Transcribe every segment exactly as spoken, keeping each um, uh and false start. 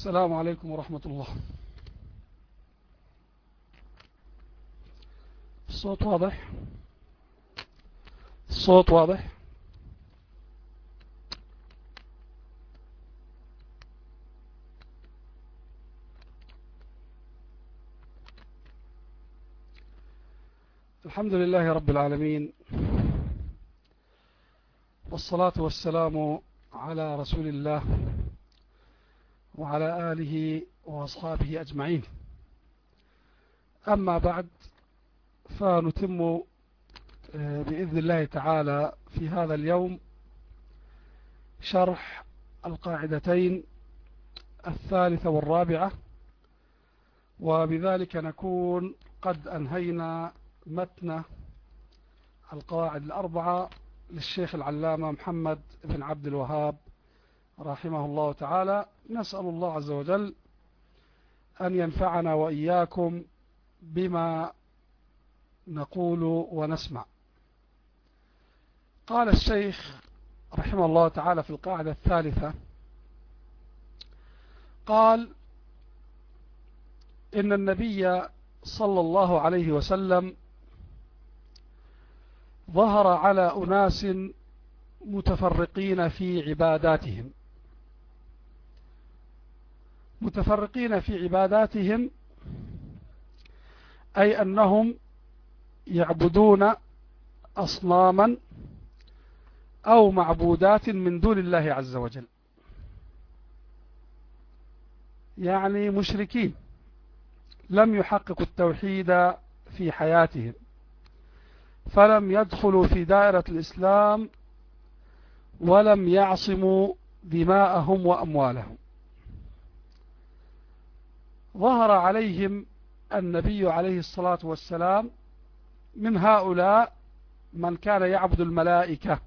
السلام عليكم ورحمة الله. الصوت واضح؟ الصوت واضح؟ الحمد لله رب العالمين، والصلاة والسلام على رسول الله وعلى آله وأصحابه أجمعين. أما بعد، فنتم بإذن الله تعالى في هذا اليوم شرح القاعدتين الثالثة والرابعة، وبذلك نكون قد أنهينا متن القواعد الأربعة للشيخ العلامة محمد بن عبد الوهاب رحمه الله تعالى. نسأل الله عز وجل أن ينفعنا وإياكم بما نقول ونسمع. قال الشيخ رحمه الله تعالى في القاعدة الثالثة، قال: إن النبي صلى الله عليه وسلم ظهر على أناس متفرقين في عباداتهم متفرقين في عباداتهم أي أنهم يعبدون أصناما أو معبودات من دون الله عز وجل، يعني مشركين لم يحققوا التوحيد في حياتهم، فلم يدخلوا في دائرة الإسلام ولم يعصموا دماءهم وأموالهم. ظهر عليهم النبي عليه الصلاة والسلام. من هؤلاء من كان يعبد الملائكة،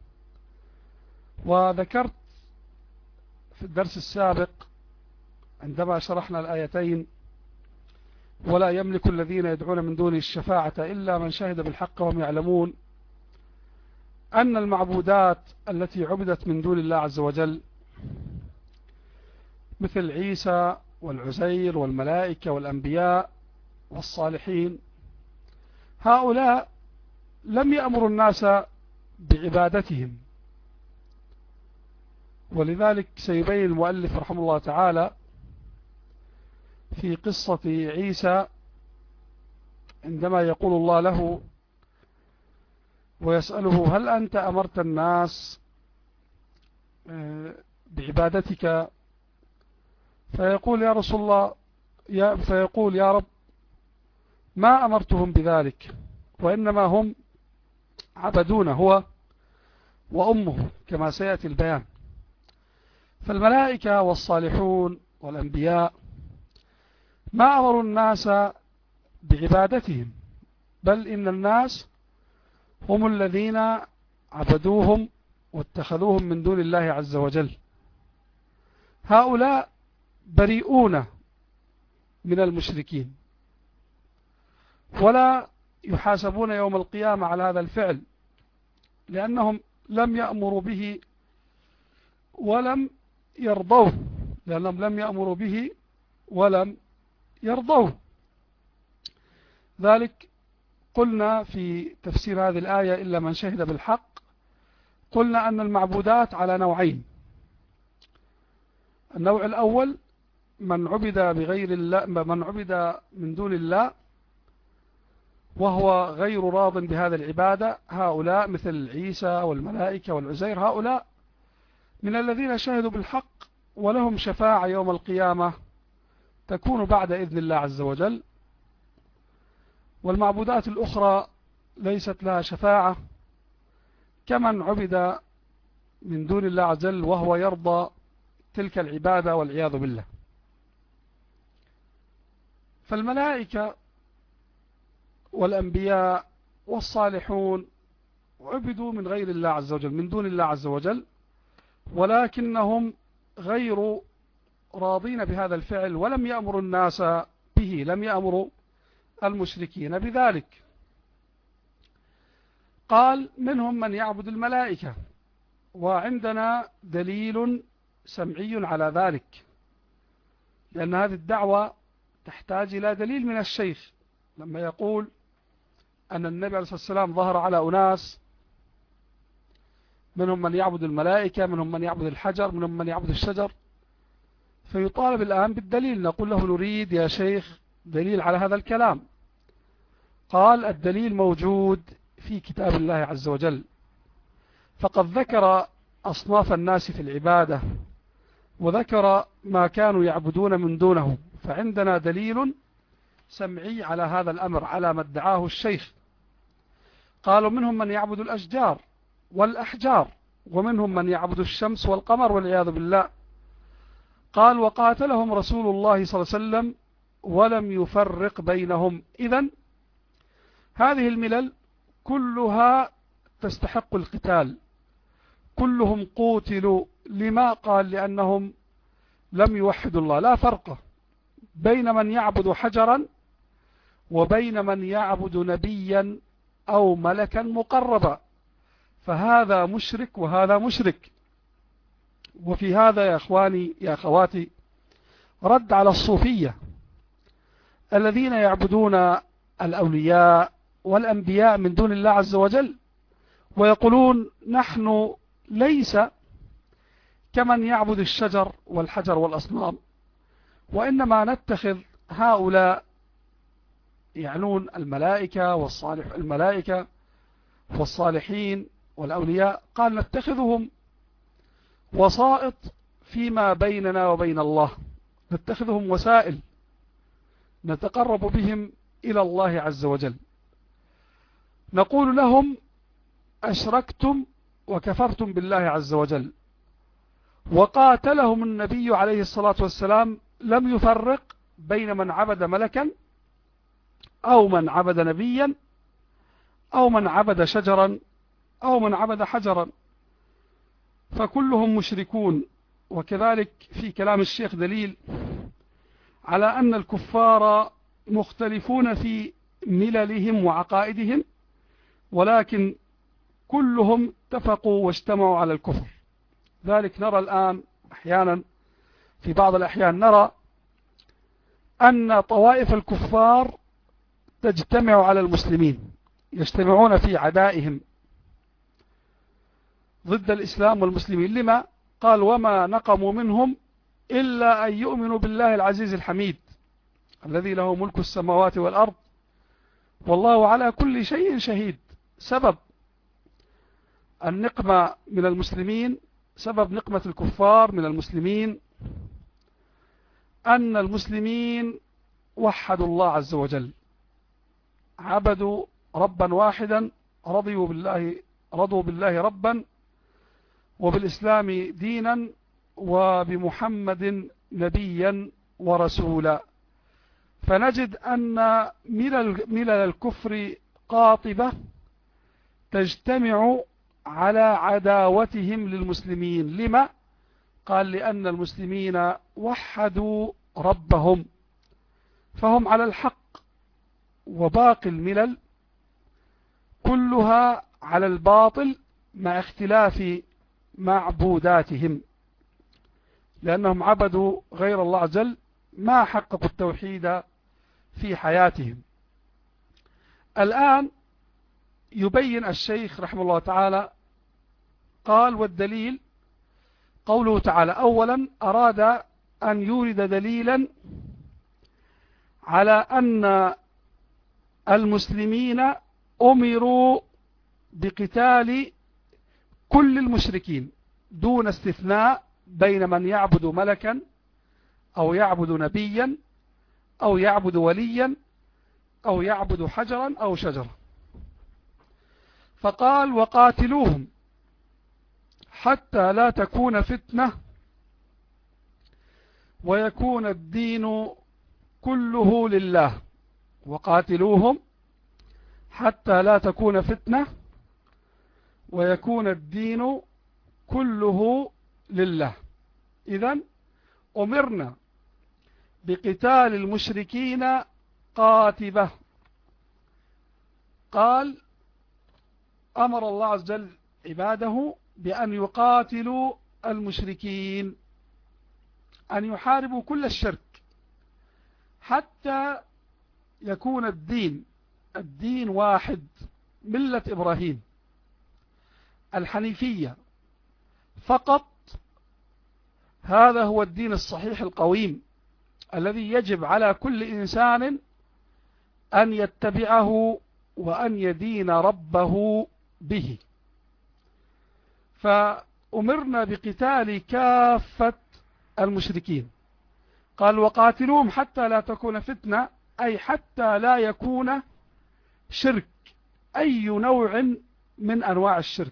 وذكرت في الدرس السابق عندما شرحنا الآيتين: ولا يملك الذين يدعون من دونه الشفاعة إلا من شهد بالحق وهم يعلمون، أن المعبودات التي عبدت من دون الله عز وجل مثل عيسى والعزير والملائكة والأنبياء والصالحين، هؤلاء لم يأمروا الناس بعبادتهم. ولذلك سيبين المؤلف رحمه الله تعالى في قصة عيسى عندما يقول الله له ويسأله: هل أنت أمرت الناس بعبادتك؟ فيقول: يا رسول الله يا فيقول: يا رب، ما أمرتهم بذلك، وإنما هم عبدون هو وأمه، كما سيأتي البيان. فالملائكة والصالحون والأنبياء ما أمروا الناس بعبادتهم، بل إن الناس هم الذين عبدوهم واتخذوهم من دون الله عز وجل. هؤلاء بريئون من المشركين، ولا يحاسبون يوم القيامة على هذا الفعل، لأنهم لم يأمروا به ولم يرضوه لأنهم لم يأمروا به ولم يرضوه. ذلك قلنا في تفسير هذه الآية: إلا من شهد بالحق. قلنا أن المعبودات على نوعين: النوع الأول من عبد بغير الله، من عبد من دون الله وهو غير راض بهذا العبادة، هؤلاء مثل عيسى والملائكة والعزير، هؤلاء من الذين شهدوا بالحق ولهم شفاعة يوم القيامة تكون بعد إذن الله عز وجل. والمعبودات الأخرى ليست لها شفاعة، كمن عبد من دون الله عز وجل وهو يرضى تلك العبادة والعياذ بالله. فالملائكة والأنبياء والصالحون عبدوا من غير الله عز وجل، من دون الله عز وجل، ولكنهم غير راضين بهذا الفعل ولم يأمروا الناس به، لم يأمروا المشركين بذلك. قال: منهم من يعبد الملائكة، وعندنا دليل سمعي على ذلك، لأن هذه الدعوة تحتاج إلى دليل من الشيخ، لما يقول أن النبي عليه الصلاة والسلام ظهر على أناس منهم من يعبد الملائكة، منهم من يعبد الحجر، منهم من يعبد الشجر، فيطالب الآن بالدليل. نقول له نريد يا شيخ دليل على هذا الكلام. قال الدليل موجود في كتاب الله عز وجل، فقد ذكر أصناف الناس في العبادة وذكر ما كانوا يعبدون من دونه، فعندنا دليل سمعي على هذا الأمر على ما ادعاه الشيخ. قالوا منهم من يعبد الأشجار والأحجار، ومنهم من يعبد الشمس والقمر والعياذ بالله. قال وقاتلهم رسول الله صلى الله عليه وسلم ولم يفرق بينهم. إذن هذه الملل كلها تستحق القتال، كلهم قوتلوا. لما؟ قال لأنهم لم يوحدوا الله. لا فرق بين من يعبد حجرا وبين من يعبد نبيا أو ملكا مقربا، فهذا مشرك وهذا مشرك. وفي هذا يا أخواني يا أخواتي رد على الصوفية الذين يعبدون الأولياء والأنبياء من دون الله عز وجل، ويقولون نحن ليس كمن يعبد الشجر والحجر والأصنام، وإنما نتخذ هؤلاء يعنون الملائكة والصالح الملائكة والصالحين والأولياء، قال نتخذهم وسائط فيما بيننا وبين الله، نتخذهم وسائل نتقرب بهم إلى الله عز وجل. نقول لهم أشركتم وكفرتم بالله عز وجل. وقاتلهم النبي عليه الصلاة والسلام لم يفرق بين من عبد ملكا أو من عبد نبيا أو من عبد شجرا أو من عبد حجرا، فكلهم مشركون. وكذلك في كلام الشيخ دليل على أن الكفار مختلفون في مللهم وعقائدهم، ولكن كلهم اتفقوا واجتمعوا على الكفر. ذلك نرى الآن أحيانا في بعض الأحيان نرى أن طوائف الكفار تجتمع على المسلمين، يجتمعون في عدائهم ضد الإسلام والمسلمين. لما؟ قال وما نقموا منهم إلا أن يؤمنوا بالله العزيز الحميد الذي له ملك السماوات والأرض والله على كل شيء شهيد. سبب النقمة من المسلمين، سبب نقمة الكفار من المسلمين، أن المسلمين وحدوا الله عز وجل، عبدوا ربا واحدا، رضوا بالله رضوا بالله ربا وبالإسلام دينا وبمحمد نبيا ورسولا. فنجد أن ملل الكفر قاطبة تجتمع على عداوتهم للمسلمين. لما؟ قال لأن المسلمين وحدوا ربهم فهم على الحق، وباقي الملل كلها على الباطل مع اختلاف معبوداتهم، لأنهم عبدوا غير الله عز وجل ما حققوا التوحيد في حياتهم. الآن يبين الشيخ رحمه الله تعالى قال والدليل قوله تعالى. أولا أراد أن يورد دليلا على أن المسلمين أمروا بقتال كل المشركين دون استثناء بين من يعبد ملكا أو يعبد نبيا أو يعبد وليا أو يعبد حجرا أو شجرا. فقال وقاتلوهم حتى لا تكون فتنة ويكون الدين كله لله. وقاتلوهم حتى لا تكون فتنة ويكون الدين كله لله. إذن أمرنا بقتال المشركين قاتبة. قال أمر الله عز وجل عباده بأن يقاتلوا المشركين، أن يحاربوا كل الشرك حتى يكون الدين الدين واحد، ملة إبراهيم الحنيفية فقط. هذا هو الدين الصحيح القويم الذي يجب على كل إنسان أن يتبعه وأن يدين ربه به. فأمرنا بقتال كافة المشركين. قال وقاتلوهم حتى لا تكون فتنة، أي حتى لا يكون شرك، أي نوع من أنواع الشرك،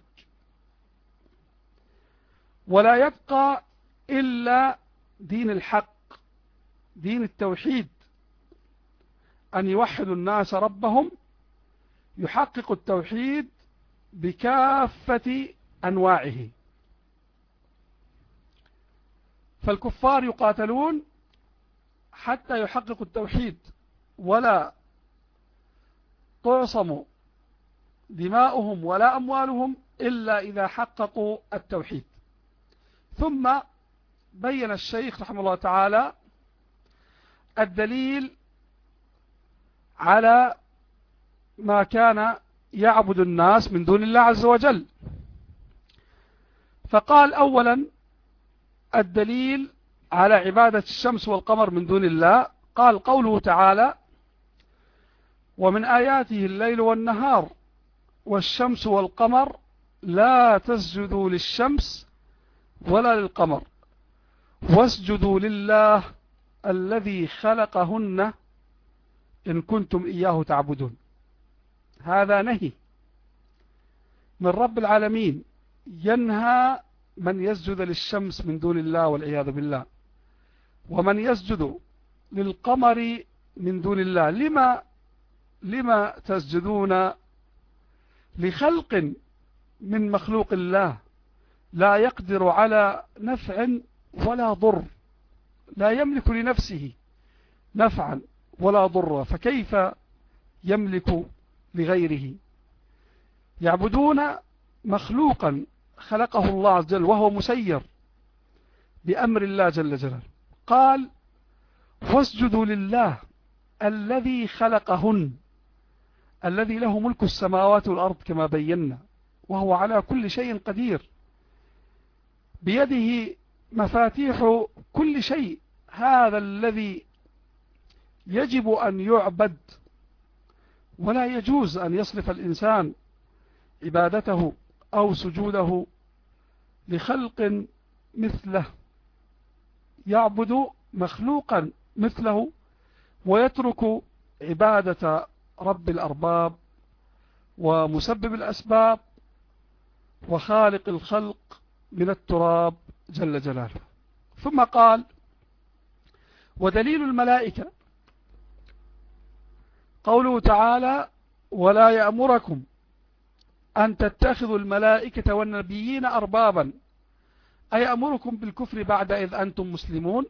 ولا يبقى إلا دين الحق، دين التوحيد، أن يوحدوا الناس ربهم، يحقق التوحيد بكافة أنواعه. فالكفار يقاتلون حتى يحققوا التوحيد، ولا تعصم دماؤهم ولا أموالهم إلا إذا حققوا التوحيد. ثم بين الشيخ رحمه الله تعالى الدليل على ما كان يعبد الناس من دون الله عز وجل. فقال أولا الدليل على عبادة الشمس والقمر من دون الله، قال قوله تعالى ومن آياته الليل والنهار والشمس والقمر لا تسجدوا للشمس ولا للقمر واسجدوا لله الذي خلقهن إن كنتم إياه تعبدون. هذا نهي من رب العالمين ينهى من يسجد للشمس من دون الله والعياذ بالله، ومن يسجد للقمر من دون الله. لما لما تسجدون لخلق من مخلوق الله لا يقدر على نفع ولا ضر، لا يملك لنفسه نفعا ولا ضر، فكيف يملك لغيره؟ يعبدون مخلوقا خلقه الله عز وجل وهو مسير بأمر الله جل جلاله. قال واسجدوا لله الذي خلقهن، الذي له ملك السماوات والأرض كما بينا، وهو على كل شيء قدير، بيده مفاتيح كل شيء. هذا الذي يجب أن يعبد، ولا يجوز أن يصرف الإنسان عبادته أو سجوده لخلق مثله، يعبد مخلوقا مثله ويترك عبادة رب الأرباب ومسبب الأسباب وخالق الخلق من التراب جل جلاله. ثم قال ودليل الملائكة قوله تعالى ولا يأمركم أن تتخذوا الملائكة والنبيين أربابا، أي أمركم بالكفر بعد إذ أنتم مسلمون.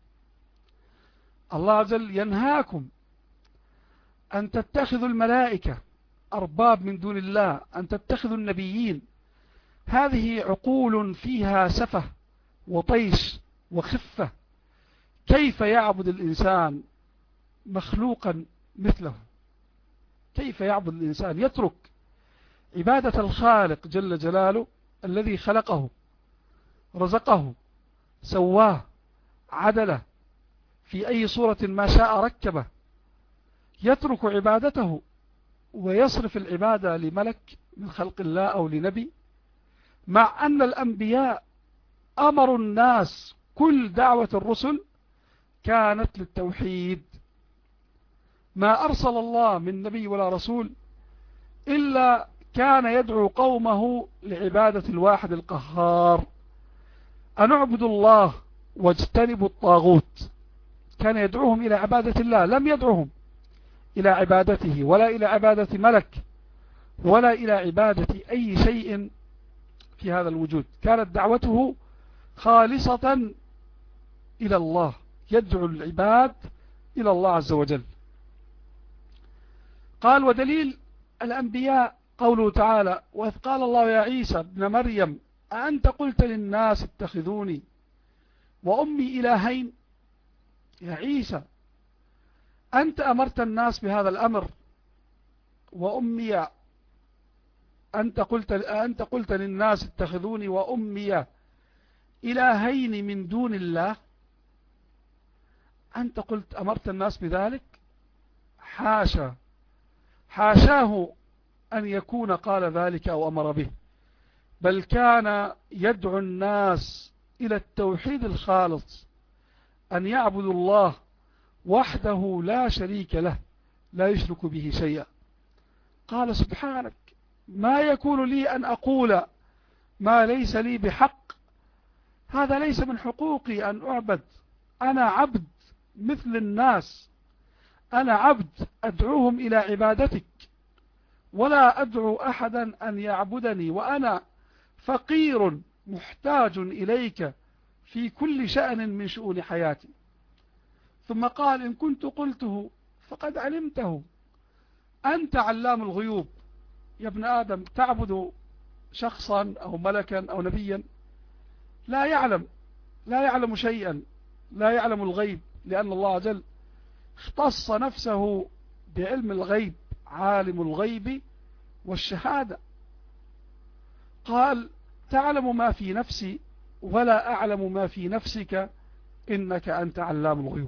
الله عز وجل ينهاكم أن تتخذوا الملائكة أرباب من دون الله، أن تتخذوا النبيين. هذه عقول فيها سفه وطيش وخفة. كيف يعبد الإنسان مخلوقا مثله؟ كيف يعبد الإنسان؟ يترك عبادة الخالق جل جلاله الذي خلقه رزقه سواه عدله في أي صورة ما شاء ركبه، يترك عبادته ويصرف العبادة لملك من خلق الله أو لنبي، مع أن الأنبياء أمروا الناس، كل دعوة الرسل كانت للتوحيد. ما أرسل الله من نبي ولا رسول إلا كان يدعو قومه لعبادة الواحد القهار، أن اعبدوا الله واجتنبوا الطاغوت. كان يدعوهم إلى عبادة الله، لم يدعوهم إلى عبادته ولا إلى عبادة ملك ولا إلى عبادة أي شيء في هذا الوجود. كانت دعوته خالصة إلى الله، يدعو العباد إلى الله عز وجل. قال ودليل الأنبياء قوله تعالى وإذ قال الله يا عيسى ابن مريم أأنت قلت للناس اتخذوني وأمي إلهين. يا عيسى أنت أمرت الناس بهذا الأمر وأمي، أنت قلت, أنت قلت للناس اتخذوني وأمي إلهين من دون الله، أنت قلت أمرت الناس بذلك؟ حاشا، حاشاه أن يكون قال ذلك أو أمر به، بل كان يدعو الناس إلى التوحيد الخالص، أن يعبدوا الله وحده لا شريك له لا يشرك به شيئا. قال سبحانك ما يكون لي أن أقول ما ليس لي بحق، هذا ليس من حقوقي أن أعبد، أنا عبد مثل الناس، أنا عبد أدعوهم إلى عبادتك، ولا أدعو أحدا أن يعبدني، وأنا فقير محتاج إليك في كل شأن من شؤون حياتي. ثم قال إن كنت قلته فقد علمته، أنت علام الغيوب. يا ابن آدم تعبد شخصا أو ملكا أو نبيا لا يعلم لا يعلم شيئا، لا يعلم الغيب، لأن الله جل اختص نفسه بعلم الغيب، عالم الغيب والشهادة. قال تعلم ما في نفسي ولا أعلم ما في نفسك إنك أنت علام الغيوب.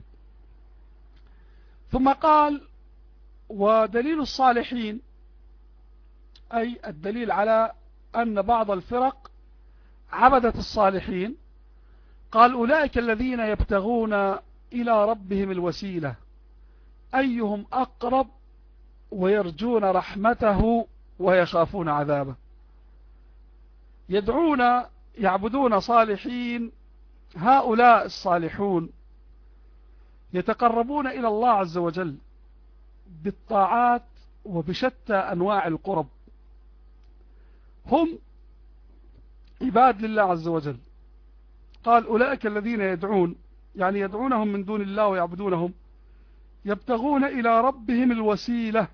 ثم قال ودليل الصالحين، أي الدليل على أن بعض الفرق عبدت الصالحين، قال أولئك الذين يبتغون إلى ربهم الوسيلة أيهم أقرب ويرجون رحمته ويخافون عذابه. يدعون يعبدون صالحين، هؤلاء الصالحون يتقربون إلى الله عز وجل بالطاعات وبشتى أنواع القرب، هم عباد لله عز وجل. قال أولئك الذين يدعون، يعني يدعونهم من دون الله ويعبدونهم، يبتغون إلى ربهم الوسيلة،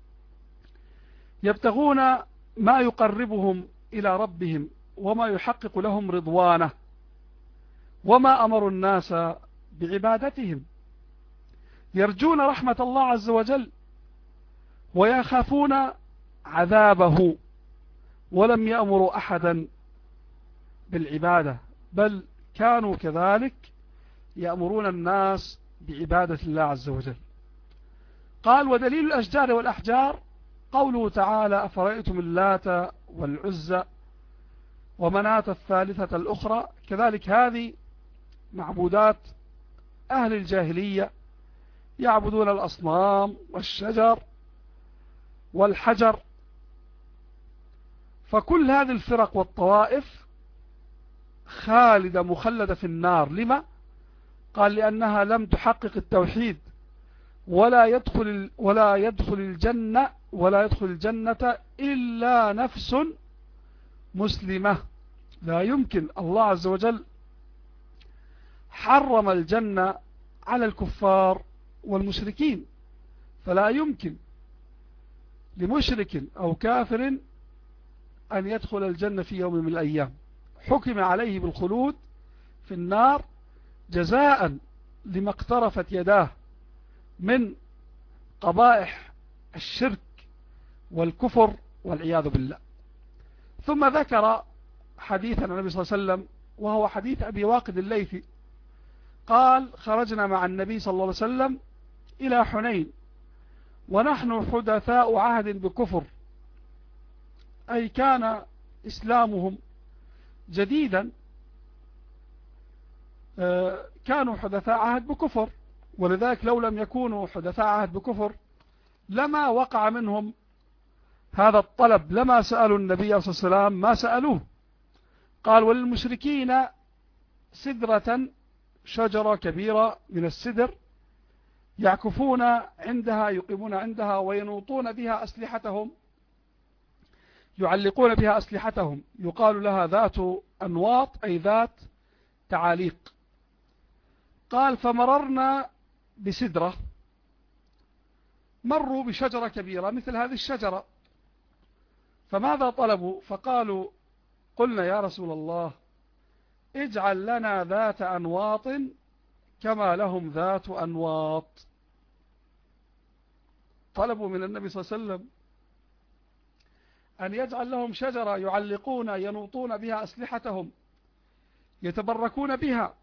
يبتغون ما يقربهم إلى ربهم وما يحقق لهم رضوانه، وما أمروا الناس بعبادتهم. يرجون رحمة الله عز وجل ويخافون عذابه، ولم يأمروا أحدا بالعبادة، بل كانوا كذلك يأمرون الناس بعبادة الله عز وجل. قال ودليل الأشجار والأحجار قوله تعالى أفرأيتم اللات والعزى ومناة الثالثة الأخرى، كذلك هذه معبودات أهل الجاهلية، يعبدون الأصنام والشجر والحجر. فكل هذه الفرق والطوائف خالدة مخلدة في النار. لما؟ قال لأنها لم تحقق التوحيد، ولا يدخل ولا يدخل الجنة ولا يدخل الجنة إلا نفس مسلمة. لا يمكن، الله عز وجل حرم الجنة على الكفار والمشركين، فلا يمكن لمشرك أو كافر أن يدخل الجنة في يوم من الأيام. حكم عليه بالخلود في النار جزاء لما اقترفت يداه من قبائح الشرك والكفر والعياذ بالله. ثم ذكر حديث النبي صلى الله عليه وسلم، وهو حديث أبي واقد الليثي، قال خرجنا مع النبي صلى الله عليه وسلم إلى حنين ونحن حدثاء عهد بكفر، أي كان إسلامهم جديدا، كانوا حدثاء عهد بكفر، ولذلك لو لم يكونوا حدثاء عهد بكفر لما وقع منهم هذا الطلب، لما سألوا النبي صلى الله عليه وسلم ما سألوه. قال وللمشركين سدرة، شجرة كبيرة من السدر، يعكفون عندها، يقيمون عندها وينوطون بها أسلحتهم، يعلقون بها أسلحتهم، يقال لها ذات أنواط، أي ذات تعاليق. قال فمررنا بسدرة، مروا بشجرة كبيرة مثل هذه الشجرة، فماذا طلبوا؟ فقالوا قلنا يا رسول الله اجعل لنا ذات أنواط كما لهم ذات أنواط. طلبوا من النبي صلى الله عليه وسلم أن يجعل لهم شجرة يعلقون ينوطون بها أسلحتهم يتبركون بها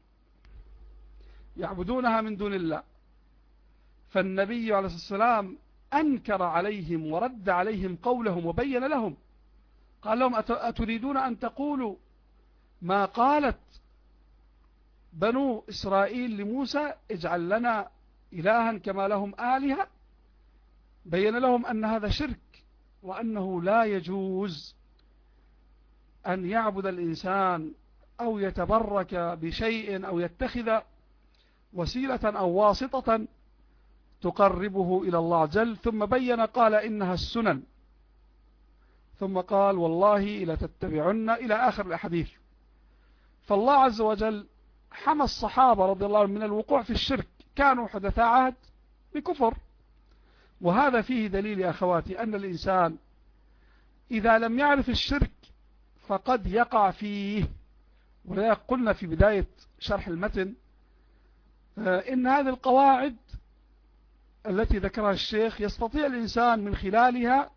يعبدونها من دون الله. فالنبي عليه الصلاة والسلام أنكر عليهم ورد عليهم قولهم وبين لهم، قال لهم أتريدون أن تقولوا ما قالت بنو إسرائيل لموسى اجعل لنا إلها كما لهم آلهة؟ بين لهم أن هذا شرك، وأنه لا يجوز أن يعبد الإنسان أو يتبرك بشيء أو يتخذ وسيلة أو واسطة تقربه إلى الله جل. ثم بين قال إنها السنن، ثم قال والله لتتبعن إلى آخر الحديث. فالله عز وجل حمى الصحابة رضي الله عنهم من الوقوع في الشرك، كانوا حدثاء عهد بكفر. وهذا فيه دليل يا أخواتي أن الإنسان إذا لم يعرف الشرك فقد يقع فيه. ولذلك قلنا في بداية شرح المتن إن هذه القواعد التي ذكرها الشيخ يستطيع الإنسان من خلالها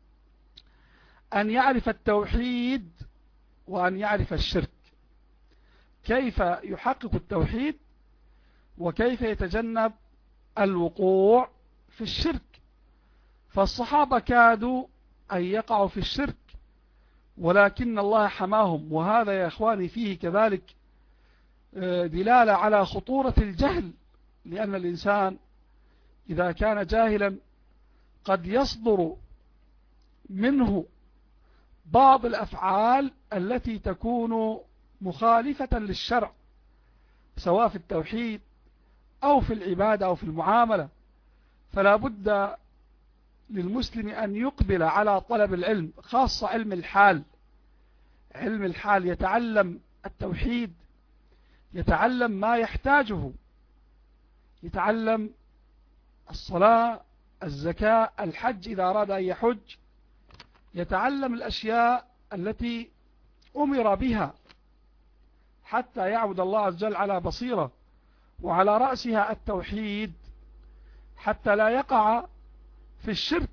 أن يعرف التوحيد وأن يعرف الشرك، كيف يحقق التوحيد وكيف يتجنب الوقوع في الشرك. فالصحابة كادوا أن يقعوا في الشرك ولكن الله حماهم. وهذا يا إخواني فيه كذلك دلالة على خطورة الجهل، لأن الإنسان إذا كان جاهلا قد يصدر منه بعض الأفعال التي تكون مخالفة للشرع، سواء في التوحيد أو في العبادة أو في المعاملة. فلا بد للمسلم أن يقبل على طلب العلم، خاصة علم الحال. علم الحال يتعلم التوحيد، يتعلم ما يحتاجه، يتعلم الصلاة، الزكاة، الحج إذا أراد أن يحج، يتعلم الأشياء التي أمر بها حتى يعبد الله عز وجل على بصيرة، وعلى رأسها التوحيد، حتى لا يقع في الشرك.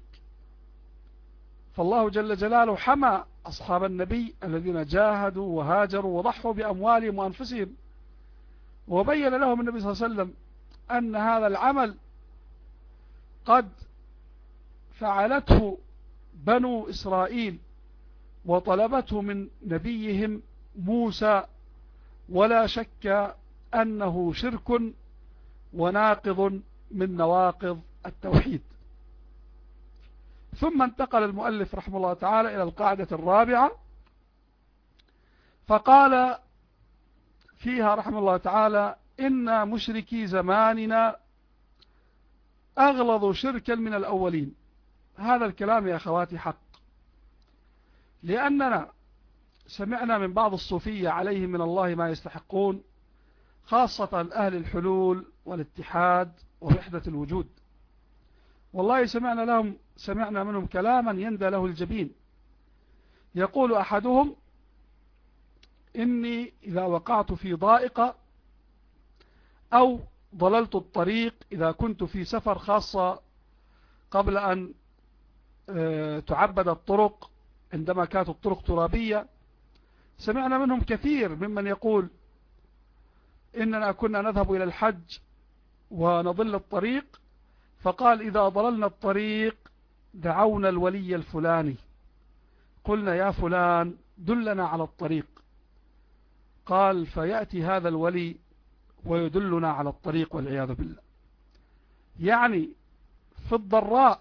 فالله جل جلاله حمى أصحاب النبي الذين جاهدوا وهاجروا وضحوا بأموالهم وأنفسهم، وبين لهم النبي صلى الله عليه وسلم أن هذا العمل قد فعلته بنو إسرائيل وطلبته من نبيهم موسى، ولا شك أنه شرك وناقض من نواقض التوحيد. ثم انتقل المؤلف رحمه الله تعالى إلى القاعدة الرابعة، فقال فيها رحمه الله تعالى إن مشركي زماننا أغلظ شركا من الأولين. هذا الكلام يا أخواتي حق، لأننا سمعنا من بعض الصوفية عليهم من الله ما يستحقون، خاصة أهل الحلول والاتحاد ووحدة الوجود. والله سمعنا لهم سمعنا منهم كلاما يندى له الجبين. يقول أحدهم إني إذا وقعت في ضائقة أو ضللت الطريق، إذا كنت في سفر، خاصة قبل أن تعبد الطرق عندما كانت الطرق ترابية، سمعنا منهم كثير ممن يقول إننا كنا نذهب إلى الحج ونضل الطريق، فقال إذا ضللنا الطريق دعونا الولي الفلاني، قلنا يا فلان دلنا على الطريق، قال فيأتي هذا الولي ويدلنا على الطريق والعياذ بالله. يعني في الضراء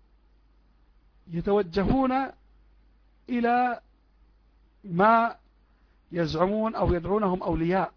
يتوجهون إلى ما يزعمون أو يدعونهم أولياء.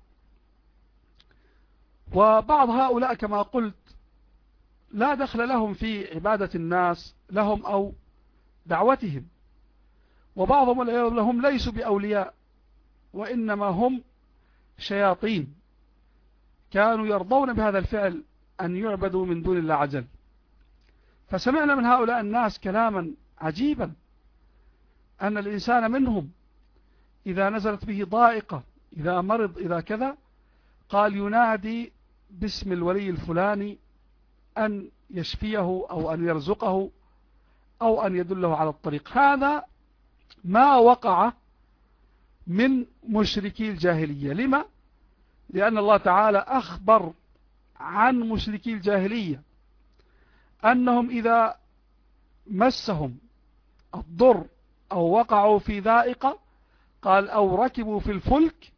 وبعض هؤلاء كما قلت لا دخل لهم في عبادة الناس لهم أو دعوتهم، وبعضهم لهم ليسوا بأولياء، وإنما هم شياطين كانوا يرضون بهذا الفعل أن يعبدوا من دون الله عز وجل. فسمعنا من هؤلاء الناس كلاما عجيبا، أن الإنسان منهم إذا نزلت به ضائقة، إذا مرض، إذا كذا، قال ينادي باسم الولي الفلاني أن يشفيه أو أن يرزقه أو أن يدله على الطريق. هذا ما وقع من مشركي الجاهلية. لما؟ لأن الله تعالى أخبر عن مشركي الجاهلية أنهم إذا مسهم الضر أو وقعوا في ذائقة، قال أو ركبوا في الفلك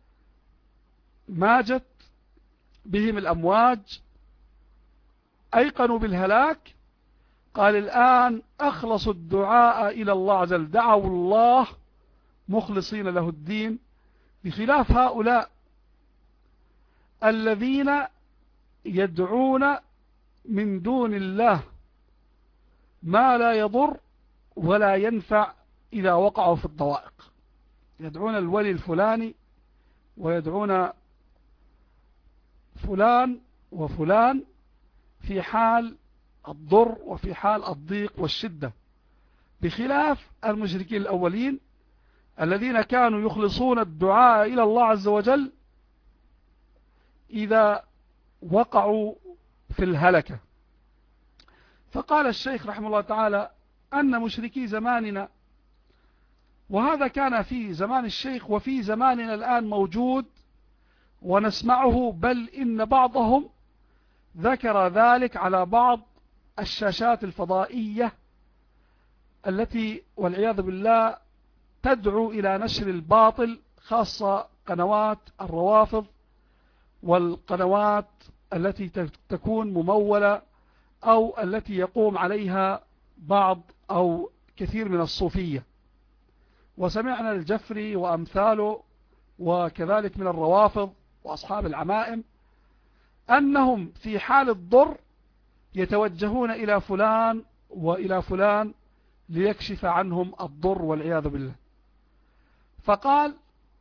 ماجت بهم الأمواج أيقنوا بالهلاك، قال الآن أخلصوا الدعاء إلى الله عز وجل، دعوا الله مخلصين له الدين، بخلاف هؤلاء الذين يدعون من دون الله ما لا يضر ولا ينفع إذا وقعوا في الضوائق. يدعون الولي الفلاني ويدعون فلان وفلان في حال الضر وفي حال الضيق والشدة، بخلاف المشركين الأولين الذين كانوا يخلصون الدعاء إلى الله عز وجل إذا وقعوا في الهلكة. فقال الشيخ رحمه الله تعالى أن مشركي زماننا، وهذا كان في زمان الشيخ وفي زماننا الآن موجود ونسمعه، بل إن بعضهم ذكر ذلك على بعض الشاشات الفضائية التي والعياذ بالله تدعو إلى نشر الباطل، خاصة قنوات الروافض والقنوات التي تكون ممولة أو التي يقوم عليها بعض أو كثير من الصوفية. وسمعنا الجفري وأمثاله وكذلك من الروافض وأصحاب العمائم أنهم في حال الضر يتوجهون إلى فلان وإلى فلان ليكشف عنهم الضر والعياذ بالله. فقال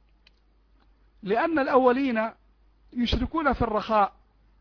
لأن الأولين يشركون في الرخاء،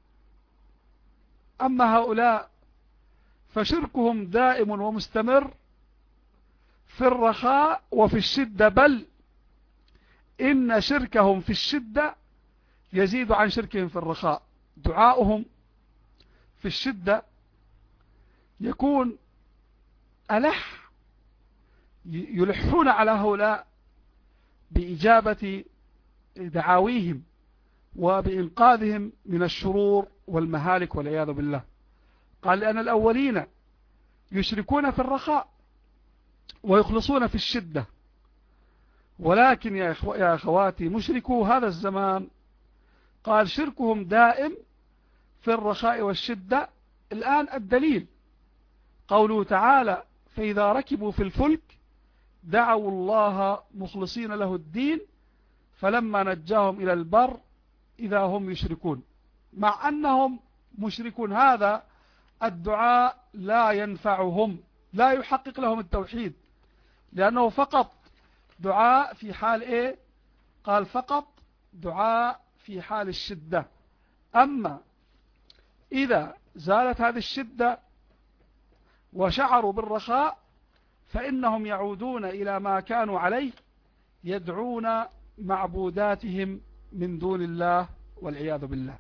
أما هؤلاء فشركهم دائم ومستمر في الرخاء وفي الشدة، بل إن شركهم في الشدة يزيد عن شركهم في الرخاء. دعاؤهم في الشدة يكون ألح، يلحون على هؤلاء بإجابة دعاويهم وبإنقاذهم من الشرور والمهالك والعياذ بالله. قال لأن الأولين يشركون في الرخاء ويخلصون في الشدة، ولكن يا أخواتي مشركو هذا الزمان قال شركهم دائم في الرخاء والشدة. الآن الدليل قوله تعالى فإذا ركبوا في الفلك دعوا الله مخلصين له الدين فلما نجاهم إلى البر إذا هم يشركون. مع أنهم مشركون، هذا الدعاء لا ينفعهم، لا يحقق لهم التوحيد، لأنه فقط دعاء في حال إيه؟ قال فقط دعاء في حال الشدة. أما إذا زالت هذه الشدة وشعروا بالرخاء فإنهم يعودون إلى ما كانوا عليه، يدعون معبوداتهم من دون الله والعياذ بالله.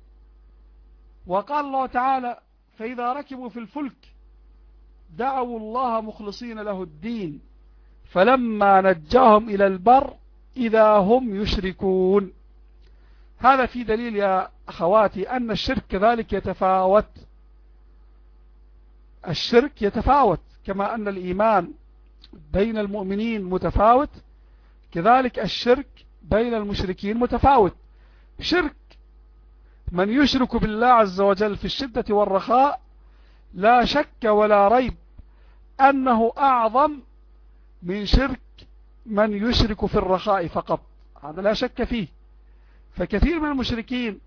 وقال الله تعالى فإذا ركبوا في الفلك دعوا الله مخلصين له الدين فلما نجاهم إلى البر إذا هم يشركون. هذا في دليل يا أخواتي أن الشرك كذلك يتفاوت. الشرك يتفاوت كما أن الإيمان بين المؤمنين متفاوت، كذلك الشرك بين المشركين متفاوت. شرك من يشرك بالله عز وجل في الشدة والرخاء لا شك ولا ريب أنه أعظم من شرك من يشرك في الرخاء فقط، هذا لا شك فيه. فكثير من المشركين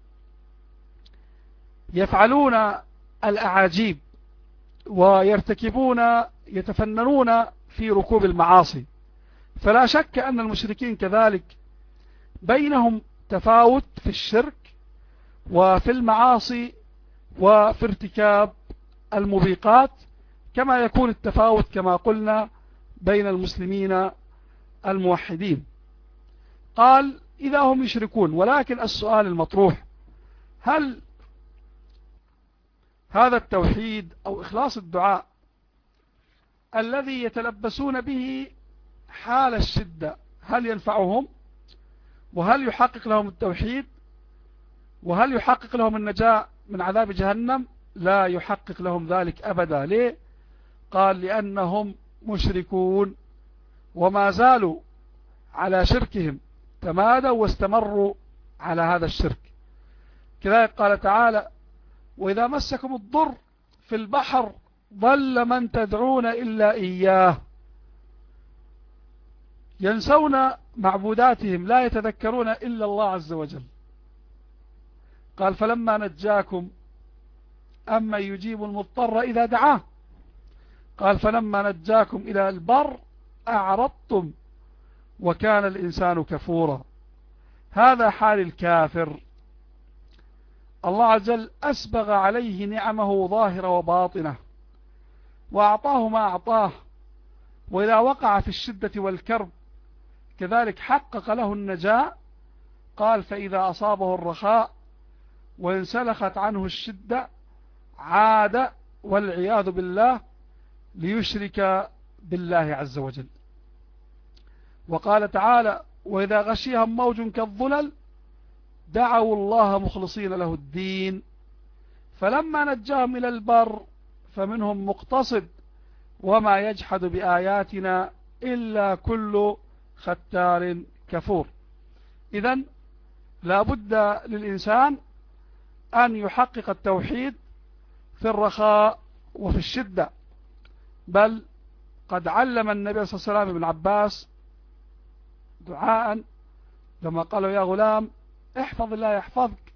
يفعلون الأعاجيب ويرتكبون يتفننون في ركوب المعاصي، فلا شك أن المشركين كذلك بينهم تفاوت في الشرك وفي المعاصي وفي ارتكاب الموبقات، كما يكون التفاوت كما قلنا بين المسلمين الموحدين. قال إذا هم يشركون، ولكن السؤال المطروح هل هذا التوحيد أو إخلاص الدعاء الذي يتلبسون به حال الشدة هل ينفعهم؟ وهل يحقق لهم التوحيد؟ وهل يحقق لهم النجاة من عذاب جهنم؟ لا يحقق لهم ذلك أبدا. ليه؟ قال لأنهم مشركون وما زالوا على شركهم، تمادوا واستمروا على هذا الشرك. كذلك قال تعالى: وإذا مسكم الضر في البحر ضل من تدعون إلا إياه. ينسون معبوداتهم، لا يتذكرون إلا الله عز وجل. قال: فلما نجاكم أما يجيب المضطر إذا دعاه. قال: فلما نجاكم إلى البر أعرضتم وكان الإنسان كفورا. هذا حال الكافر. الله عز وجل أسبغ عليه نعمه ظاهرة وباطنة وأعطاه ما أعطاه، وإذا وقع في الشدة والكرب كذلك حقق له النجاة. قال: فإذا أصابه الرخاء وانسلخت عنه الشدة عاد والعياذ بالله ليشرك بالله عز وجل. وقال تعالى: وإذا غشيهم موج كالظلل دعوا الله مخلصين له الدين فلما نجاهم إلى البر فمنهم مقتصد وما يجحد بآياتنا إلا كل ختار كفور. إذن لا بد للإنسان أن يحقق التوحيد في الرخاء وفي الشدة. بل قد علم النبي صلى الله عليه وسلم ابن عباس دعاء لما قالوا: يا غلام احفظ الله يحفظك.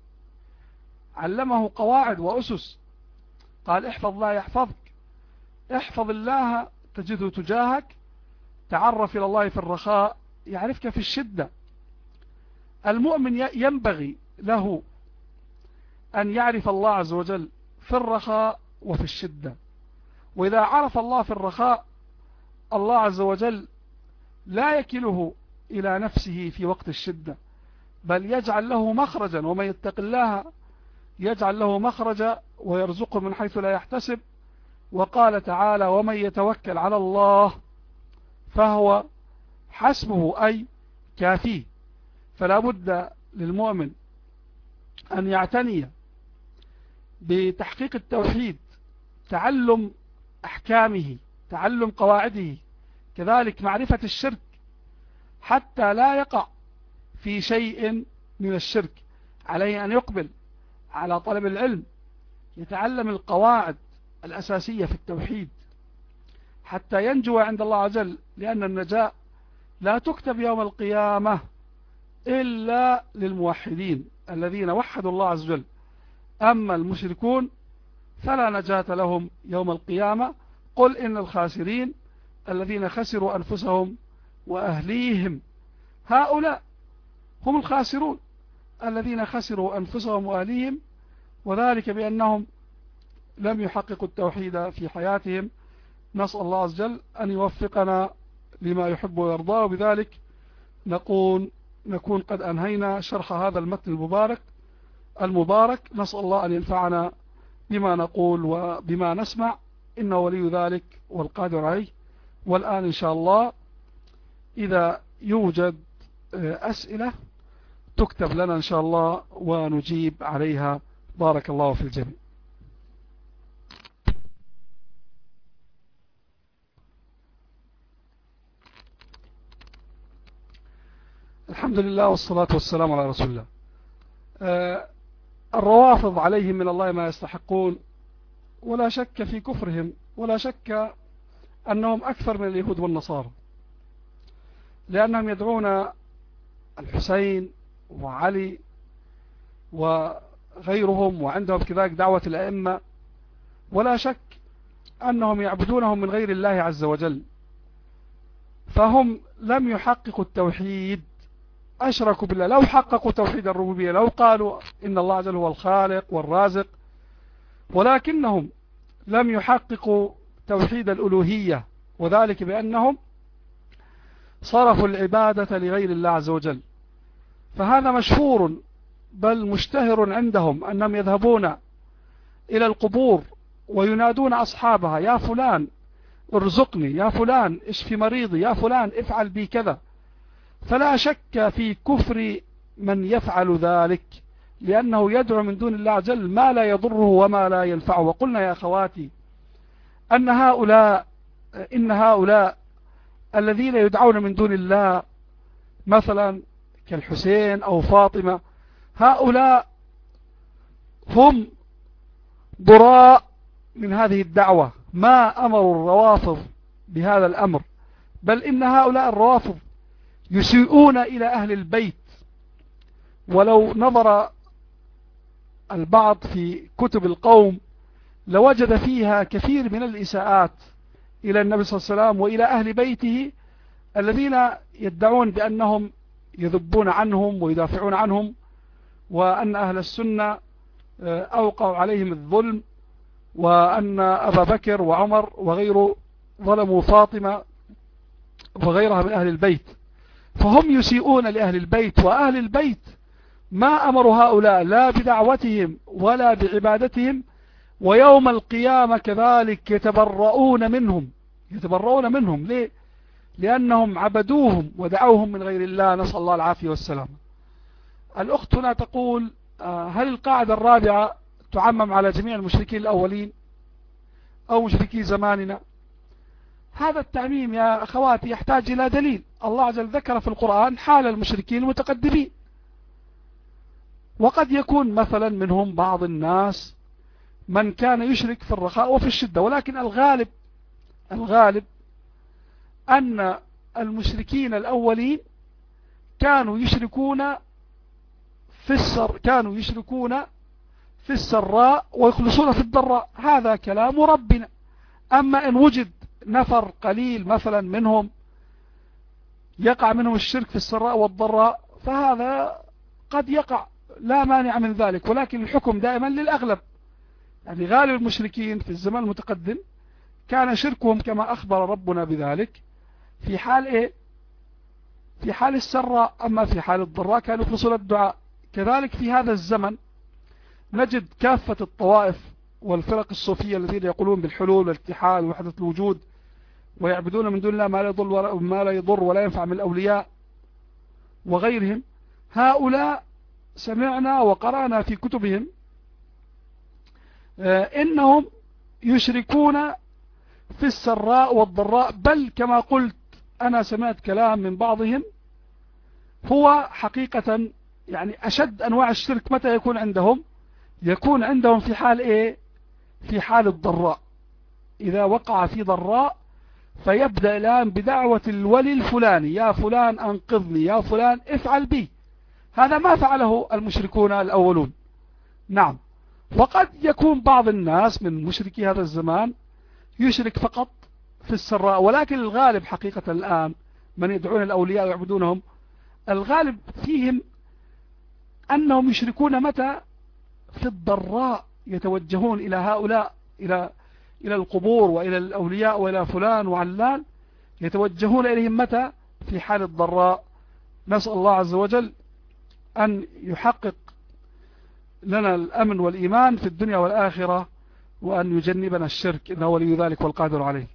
علمه قواعد وأسس. قال: احفظ الله يحفظك، احفظ الله تجده تجاهك، تعرف إلى الله في الرخاء يعرفك في الشدة. المؤمن ينبغي له أن يعرف الله عز وجل في الرخاء وفي الشدة. وإذا عرف الله في الرخاء الله عز وجل لا يكله إلى نفسه في وقت الشدة، بل يجعل له مخرجا. ومن يتق الله يجعل له مخرجا ويرزقه من حيث لا يحتسب. وقال تعالى: ومن يتوكل على الله فهو حسبه، أي كافيه. فلا بد للمؤمن أن يعتني بتحقيق التوحيد، تعلم أحكامه، تعلم قواعده، كذلك معرفة الشرك حتى لا يقع في شيء من الشرك. عليه أن يقبل على طلب العلم، يتعلم القواعد الأساسية في التوحيد حتى ينجو عند الله عز وجل، لأن النجاة لا تكتب يوم القيامة إلا للموحدين الذين وحدوا الله عز وجل. أما المشركون فلا نجاة لهم يوم القيامة. قل إن الخاسرين الذين خسروا أنفسهم وأهليهم، هؤلاء هم الخاسرون الذين خسروا أنفسهم وأهليهم، وذلك بأنهم لم يحققوا التوحيد في حياتهم. نسأل الله عز وجل أن يوفقنا لما يحب ويرضاه. وبذلك نقول نكون قد أنهينا شرح هذا المتن المبارك المبارك نسأل الله أن ينفعنا بما نقول وبما نسمع، إنه ولي ذلك والقادر عليه. والآن إن شاء الله إذا يوجد أسئلة تكتب لنا إن شاء الله ونجيب عليها. بارك الله في الجميع. الحمد لله والصلاة والسلام على رسول الله. آه الروافض عليهم من الله ما يستحقون، ولا شك في كفرهم، ولا شك أنهم أكثر من اليهود والنصارى، لأنهم يدعون الحسين وعلي وغيرهم، وعندهم كذلك دعوة الأئمة، ولا شك أنهم يعبدونهم من غير الله عز وجل. فهم لم يحققوا التوحيد، أشركوا بالله. لو حققوا توحيد الربوبية، لو قالوا إن الله عز وجل هو الخالق والرازق، ولكنهم لم يحققوا توحيد الألوهية، وذلك بأنهم صرفوا العبادة لغير الله عز وجل. فهذا مشهور بل مشتهر عندهم أنهم يذهبون إلى القبور وينادون أصحابها يا فلان ارزقني، يا فلان اشفي مريضي، يا فلان افعل بي كذا. فلا شك في كفر من يفعل ذلك، لأنه يدعو من دون الله عز وجل ما لا يضره وما لا ينفعه. وقلنا يا أخواتي أن هؤلاء إن هؤلاء الذين يدعون من دون الله مثلا كالحسين أو فاطمة، هؤلاء هم براء من هذه الدعوة، ما أمروا الروافض بهذا الأمر، بل إن هؤلاء الروافض يسيئون إلى أهل البيت. ولو نظر البعض في كتب القوم لوجد فيها كثير من الإساءات إلى النبي صلى الله عليه وسلم وإلى أهل بيته، الذين يدعون بأنهم يذبون عنهم ويدافعون عنهم، وأن أهل السنة أوقعوا عليهم الظلم، وأن أبا بكر وعمر وغيره ظلموا فاطمة وغيرها من أهل البيت. فهم يسيئون لأهل البيت، وأهل البيت ما أمروا هؤلاء لا بدعوتهم ولا بعبادتهم، ويوم القيامة كذلك يتبرؤون منهم يتبرؤون منهم ليه؟ لأنهم عبدوهم ودعوهم من غير الله، نسأل الله العافية والسلام. الأخت هنا تقول هل القاعدة الرابعة تعمم على جميع المشركين الأولين أو مشركي زماننا؟ هذا التعميم يا أخواتي يحتاج إلى دليل. الله عز وجل ذكر في القرآن حال المشركين المتقدمين، وقد يكون مثلا منهم بعض الناس من كان يشرك في الرخاء وفي الشدة، ولكن الغالب الغالب أن المشركين الأولين كانوا يشركون في السر كانوا يشركون في السراء ويخلصون في الضراء. هذا كلام ربنا. أما إن وجد نفر قليل مثلا منهم يقع منهم الشرك في السراء والضراء فهذا قد يقع، لا مانع من ذلك، ولكن الحكم دائما للأغلب. يعني غالب المشركين في الزمان المتقدم كان شركهم كما أخبر ربنا بذلك في حال إيه؟ في حال السراء. أما في حال الضراء كانوا يخلصون الدعاء. كذلك في هذا الزمن نجد كافة الطوائف والفرق الصوفية الذين يقولون بالحلول والاتحاد ووحدة الوجود ويعبدون من دون الله ما لا يضر ما لا يضر ولا ينفع من الأولياء وغيرهم. هؤلاء سمعنا وقرأنا في كتبهم إنهم يشركون في السراء والضراء، بل كما قلت أنا سمعت كلام من بعضهم هو حقيقة يعني أشد أنواع الشرك. متى يكون عندهم؟ يكون عندهم في حال إيه؟ في حال الضراء. إذا وقع في ضراء فيبدأ الآن بدعوة الولي الفلاني، يا فلان أنقذني، يا فلان افعل بي. هذا ما فعله المشركون الأولون. نعم. وقد يكون بعض الناس من مشركي هذا الزمان يشرك فقط في السراء، ولكن الغالب حقيقة الآن من يدعون الأولياء ويعبدونهم الغالب فيهم أنهم يشركون متى؟ في الضراء، يتوجهون إلى هؤلاء، إلى إلى القبور وإلى الأولياء وإلى فلان وعلان، يتوجهون إليهم متى؟ في حال الضراء. نسأل الله عز وجل أن يحقق لنا الأمن والإيمان في الدنيا والآخرة، وأن يجنبنا الشرك، إنه ولي ذلك والقادر عليه.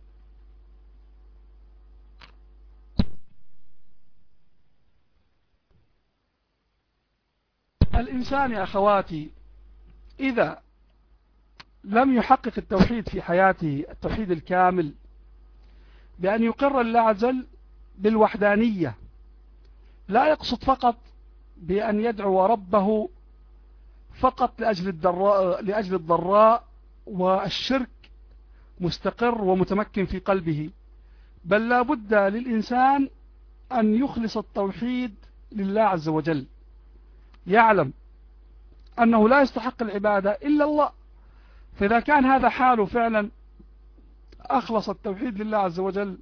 الإنسان يا أخواتي إذا لم يحقق التوحيد في حياته، التوحيد الكامل، بأن يقر الله عز وجل بالوحدانية، لا يقصد فقط بأن يدعو ربه فقط لأجل الضراء, لأجل الضراء والشرك مستقر ومتمكن في قلبه، بل لا بد للإنسان أن يخلص التوحيد لله عز وجل، يعلم أنه لا يستحق العبادة إلا الله. فإذا كان هذا حاله فعلا أخلص التوحيد لله عز وجل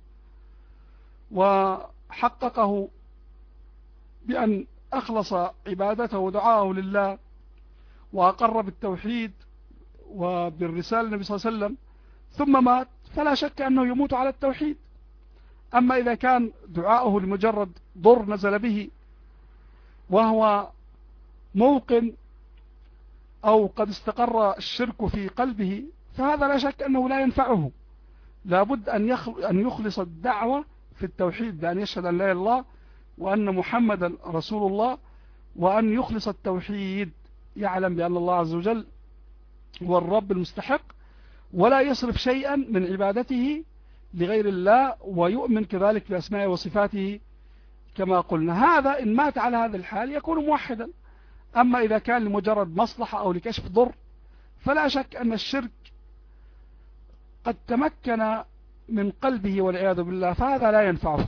وحققه بأن أخلص عبادته ودعاءه لله وأقر بالتوحيد وبالرسالة النبي صلى الله عليه وسلم ثم مات، فلا شك أنه يموت على التوحيد. أما إذا كان دعاؤه لمجرد ضر نزل به وهو موقن أو قد استقر الشرك في قلبه فهذا لا شك أنه لا ينفعه. لابد أن يخلص الدعوة في التوحيد بأن يشهد أن لا إله إلا الله وأن محمدا رسول الله، وأن يخلص التوحيد، يعلم بأن الله عز وجل هو الرب المستحق، ولا يصرف شيئا من عبادته لغير الله، ويؤمن كذلك بأسمائه وصفاته كما قلنا. هذا إن مات على هذا الحال يكون موحدا. أما إذا كان لمجرد مصلحة أو لكشف ضر فلا شك أن الشرك قد تمكن من قلبه والعياذ بالله، فهذا لا ينفعه.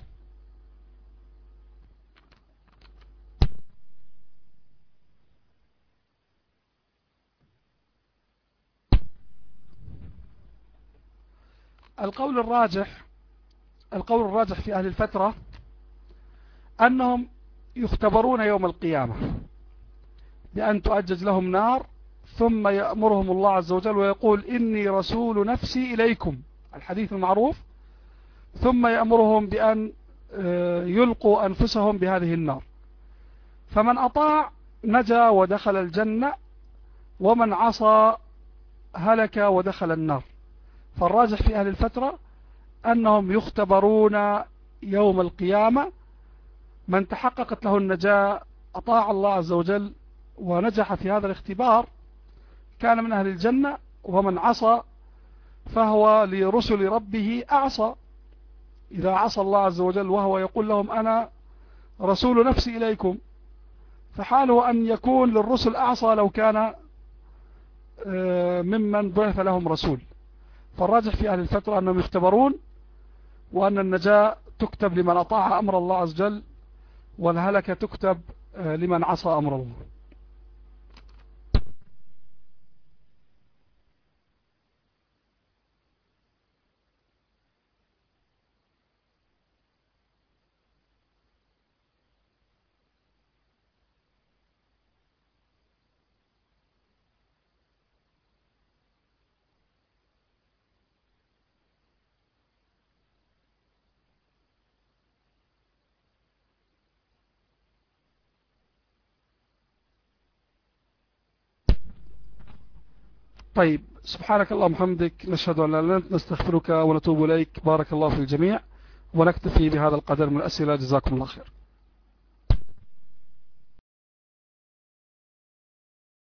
القول الراجح القول الراجح في أهل الفترة أنهم يختبرون يوم القيامة بأن تؤجج لهم نار، ثم يأمرهم الله عز وجل ويقول إني رسول نفسي إليكم، الحديث المعروف، ثم يأمرهم بأن يلقوا أنفسهم بهذه النار، فمن أطاع نجا ودخل الجنة، ومن عصى هلك ودخل النار. فالراجح في أهل الفترة أنهم يختبرون يوم القيامة، من تحققت له النجاة أطاع الله عز وجل ونجح في هذا الاختبار كان من أهل الجنة، ومن عصى فهو لرسل ربه أعصى. إذا عصى الله عز وجل وهو يقول لهم أنا رسول نفسي إليكم، فحاله أن يكون للرسل أعصى لو كان ممن بعث لهم رسول. فالراجح في أهل الفترة أنهم يختبرون، وأن النجاة تكتب لمن أطاع أمر الله عز وجل، والهلكة تكتب لمن عصى أمر الله. طيب، سبحانك اللهم وبحمدك، نشهد أن لا إله إلا أنت، نستغفرك ونتوب إليك. بارك الله في الجميع، ونكتفي بهذا القدر من الأسئلة. جزاكم الله خير.